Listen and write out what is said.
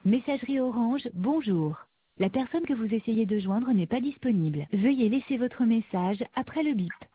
Messagerie Orange, bonjour. La personne que vous essayez de joindre n'est pas disponible. Veuillez laisser votre message après le bip.